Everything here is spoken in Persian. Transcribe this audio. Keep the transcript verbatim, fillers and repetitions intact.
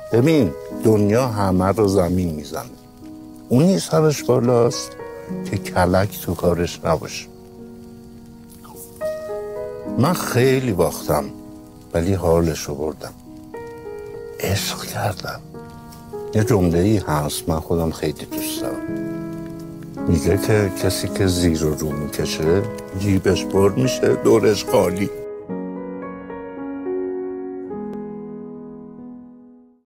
ببین دنیا همه رو زمین میزنه، اونی سرش بالاست که کلک تو کارش نباشه. من خیلی باختم ولی حالشو بردم، عشق کردم. یه جمله ای هست من خودم خیلی دوست دارم، میگه که کسی که زیر و رو میکشه جیبش پر میشه دورش خالی.